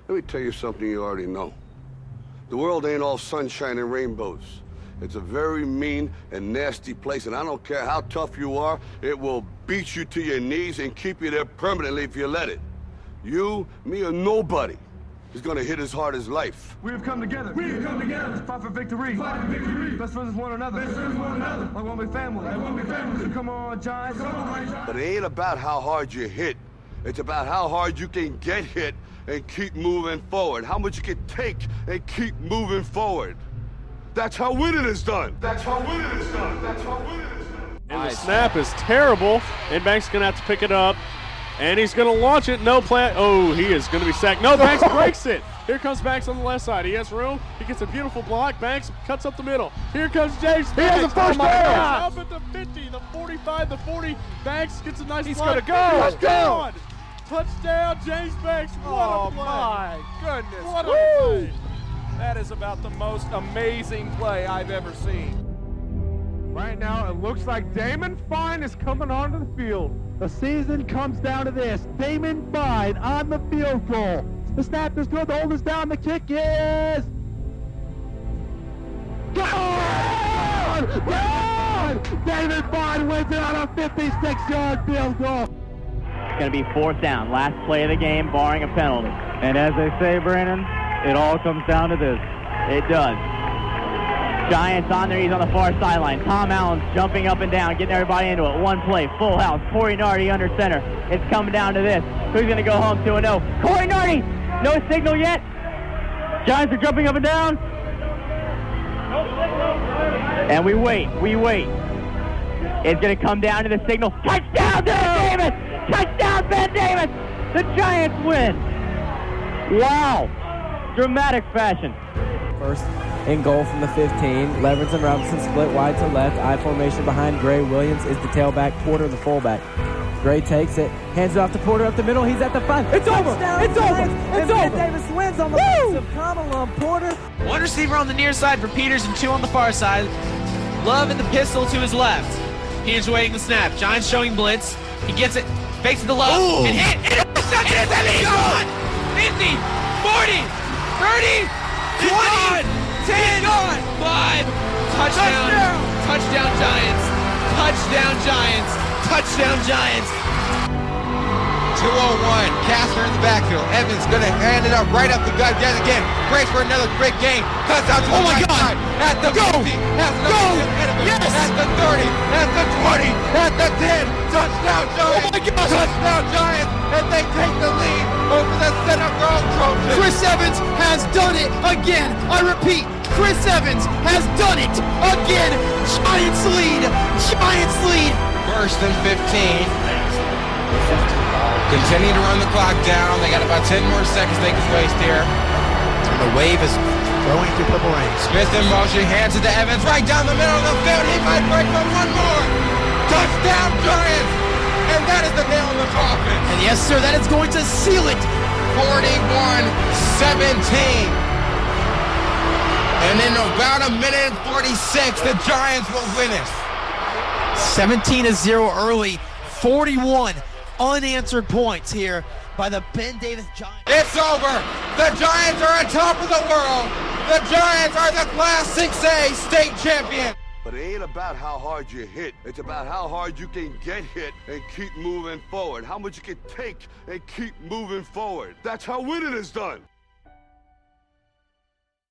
Let me tell you something you already know. The world ain't all sunshine and rainbows. It's a very mean and nasty place, and I don't care how tough you are, it will beat you to your knees and keep you there permanently if you let it. You, me, or nobody is gonna hit as hard as life. We have come together. We have come together. Let's fight for victory. Fight for victory. Best friends with one another. Best friends with one another. Like one big family. Like one big family. So come on, Giants. Come on, Giants. But it ain't about how hard you hit. It's about how hard you can get hit and keep moving forward. How much you can take and keep moving forward. That's how winning is done. That's how winning is done. That's how winning is done. And the snap is terrible. And Banks going to have to pick it up. And he's going to launch it. No play. Oh, he is going to be sacked. No, Banks breaks it. Here comes Banks on the left side. He has room. He gets a beautiful block. Banks cuts up the middle. Here comes James. He has a first down. Up at the 50, the 45, the 40. Banks gets a nice He's block. going to go. Let's go. Touchdown, James Banks. What a play. My goodness. What a play. That is about the most amazing play I've ever seen. Right now, it looks like Damon Fine is coming onto the field. The season comes down to this. Damon Fine on the field goal. The snap is good. The hold is down. The kick is... Gone! Gone! Damon Fine wins it on a 56-yard field goal. It's going to be fourth down. Last play of the game, barring a penalty. And as they say, Brandon, it all comes down to this. It does. Giants on their knees on the far sideline. Tom Allen's jumping up and down, getting everybody into it. One play, full house. Corey Nardi under center. It's coming down to this. Who's going to go home 2-0? Corey Nardi! No signal yet. Giants are jumping up and down. And we wait. It's going to come down to the signal. Touchdown, Ben Davis! Touchdown, Ben Davis! The Giants win. Wow. Dramatic fashion. First and goal from the 15. Leverett and Robinson split wide to left. I formation behind Gray. Williams is the tailback. Porter the fullback. Gray takes it. Hands it off to Porter up the middle. He's at the 5. It's over. It's over. It's over. Davis wins on the backs of Connell on Porter. One receiver on the near side for Peters and two on the far side. Love in the pistol to his left. Peters waiting the snap. Giants showing blitz. He gets it. Fakes to the left. Ooh. And hit. Interception. And he's gone. 50, 40, 30, 20, 10, 5. Touchdown. Touchdown Giants. Touchdown Giants. Touchdown Giants. 2-0-1. Kastner in the backfield. Evans going to hand it up right up the gut yet again. Breaks for another big game. Cuts out to the right side. At the 50. At the 50. Yes. At the 30. At the 20. At the 10. Touchdown Giants. Oh my God. Touchdown Giants. And they take the lead over the Center Grove Trojans. Chris Evans has done it again. I repeat, Chris Evans has done it again. Giants lead. Giants lead. First and 15. Continue to run the clock down. They got about 10 more seconds they can waste here. And the wave is going through Purple Rain. Smith in motion, hands it to Evans right down the middle of the field. He might break for one more. Touchdown Giants. And that is the nail in the coffin. And yes, sir, that is going to seal it. 41-17. And in about a minute and 46, the Giants will win it. 17-0 early. 41 unanswered points here by the Ben Davis Giants. It's over. The Giants are on top of the world. The Giants are the Class 6A state champion. But it ain't about how hard you hit. It's about how hard you can get hit and keep moving forward. How much you can take and keep moving forward. That's how winning is done.